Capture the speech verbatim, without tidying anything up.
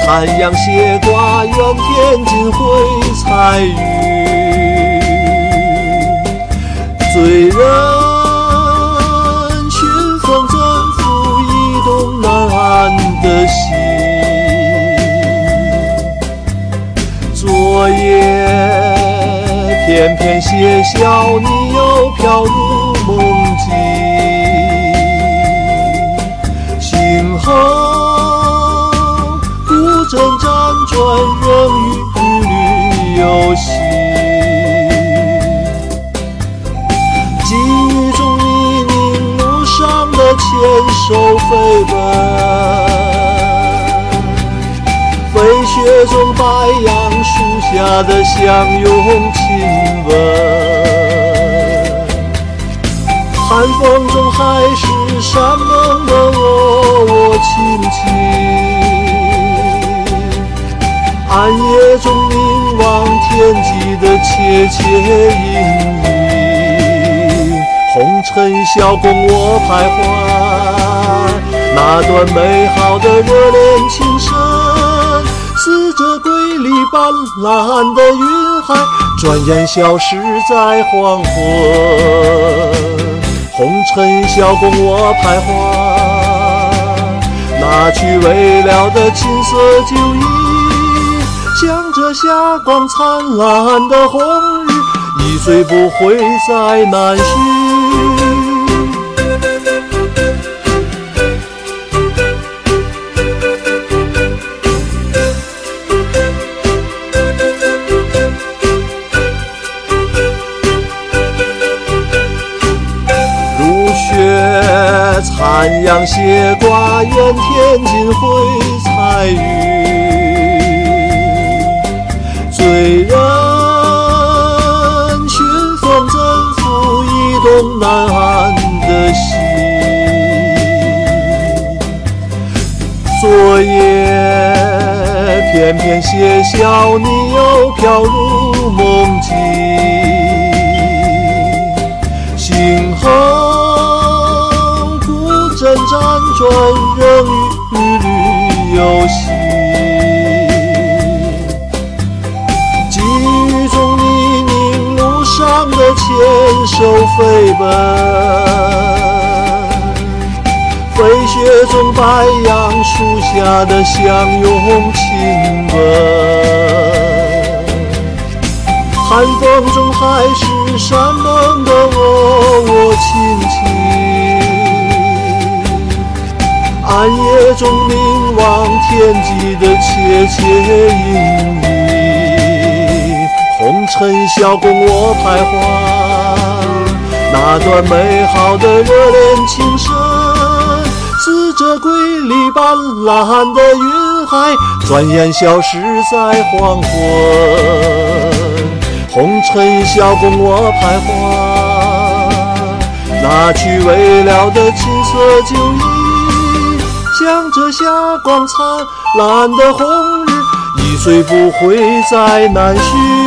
残阳斜挂远天尽回彩云，醉人群峰怎复移动南岸的心。昨夜翩翩写笑，你又飘入梦境，醒后古镇辗转，仍与旅游行。记忆中泥泞路上的牵手飞奔，飞雪中白杨树下的相拥亲吻，寒风中海誓山盟的我我亲亲，暗夜中凝望天际的切切隐隐，红尘笑共我徘徊，那段美好的热恋情深，似这瑰丽斑斓的云海，转眼消失在黄昏。红尘笑共我徘徊，拿去未了的青涩酒意，向着霞光灿烂的红日，一醉不会再难寻。残阳斜挂远天尽回彩云，醉人群峰怎复移动南岸的心。昨夜翩翩写笑，你又飘入梦境，醒后辗转仍与旅游行。记忆中泥泞路上的牵手飞奔，飞雪中白杨树下的相拥亲吻，寒风中海誓山盟的我我亲亲，暗夜中凝望天际的切切隐隐，红尘笑共我徘徊，那段美好的热恋情深，似这瑰丽斑斓的云海，转眼消失在黄昏。红尘笑共我徘徊，拿去未了的青涩酒意，向着霞光灿烂的红日，一醉不会再难寻。